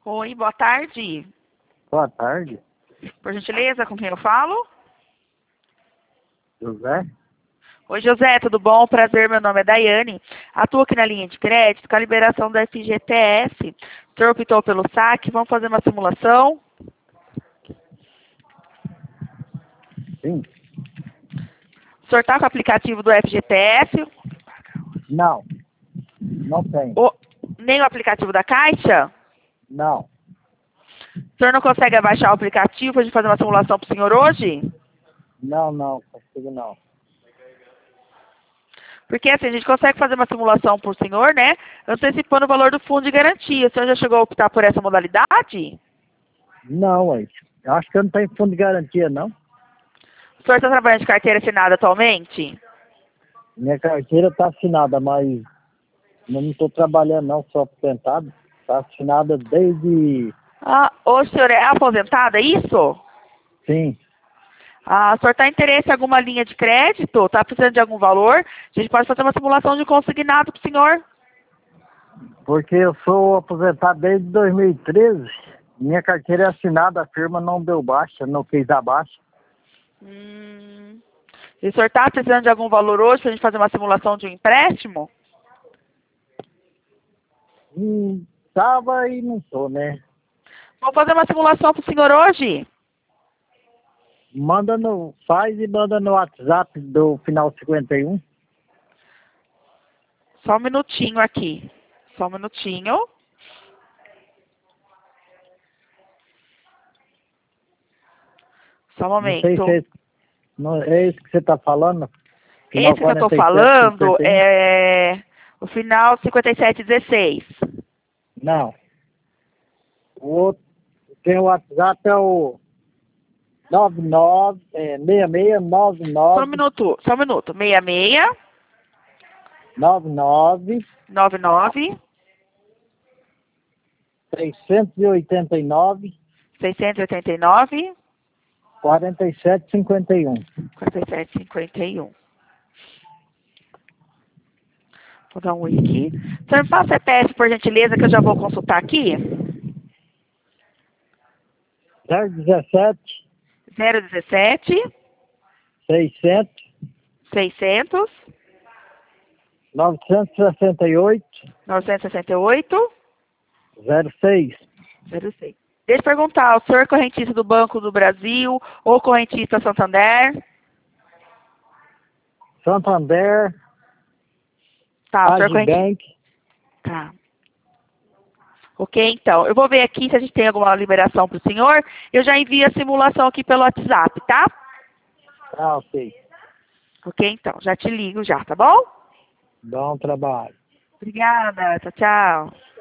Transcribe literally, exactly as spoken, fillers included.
Oi, boa tarde. Boa tarde, Por gentileza, com quem eu falo? José. Oi, José, tudo bom? Prazer, meu nome é Daiane. Atuo aqui na linha de crédito com a liberação do F G T S. O senhor optou pelo saque, vamos fazer uma simulação? Sim. O senhor está com o aplicativo do F G T S? Não, não tem. O, nem o aplicativo da Caixa? Não, O senhor não consegue abaixar o aplicativo para a gente fazer uma simulação para o senhor hoje? não, não, consigo não. Porque assim, a gente consegue fazer uma simulação para o senhor, né? Antecipando o valor do fundo de garantia. O senhor já chegou a optar por essa modalidade? Não, ué. Eu acho que eu não tenho fundo de garantia, não. O senhor está trabalhando de carteira assinada atualmente? Minha carteira está assinada, mas eu não estou trabalhando não, sou aposentado. Está assinada desde... Ah, o senhor é aposentado, é isso? Sim, Ah, o senhor está interesse em alguma linha de crédito? Está precisando de algum valor? A gente pode fazer uma simulação de consignado para o senhor. porque eu sou aposentado desde dois mil e treze. Minha carteira é assinada, a firma não deu baixa, não fez a baixa. Hum. E o senhor está precisando de algum valor hoje para a gente fazer uma simulação de um empréstimo? Hum, tava e não tô, né? Vamos fazer uma simulação para o senhor hoje? Manda no... Faz e manda no WhatsApp do final cinquenta e um. Só um minutinho aqui. Só um minutinho. Só um Não sei momento. se é, não, é isso que você está falando? Final Esse que eu estou quarenta e sete, falando cinquenta e um? é o final cinquenta e sete dezesseis. Não. O outro, tem o WhatsApp, é o nove nove, é, seis seis nove Só um nove minuto. Só um minuto. seis seis nove nove nove nove seiscentos e oitenta e nove seiscentos e oitenta e nove quarenta e sete cinquenta e um. quarenta e sete cinquenta e um. Vou dar um oi aqui. O senhor me passa o C P F, por gentileza, que eu já vou consultar aqui. zero dezessete zero dezessete seiscentos seiscentos novecentos e sessenta e oito novecentos e sessenta e oito zero seis. zero seis. Deixa eu perguntar, o senhor é correntista do Banco do Brasil ou correntista Santander? Santander, Tá, o senhor é correntista. Agibank. Tá. Ok, então. Eu vou ver aqui se a gente tem alguma liberação para o senhor. Eu já envio a simulação aqui pelo WhatsApp, tá? Ah, ok. Ok, então. Já te ligo já, tá bom? Bom trabalho. Obrigada. Tchau, tchau.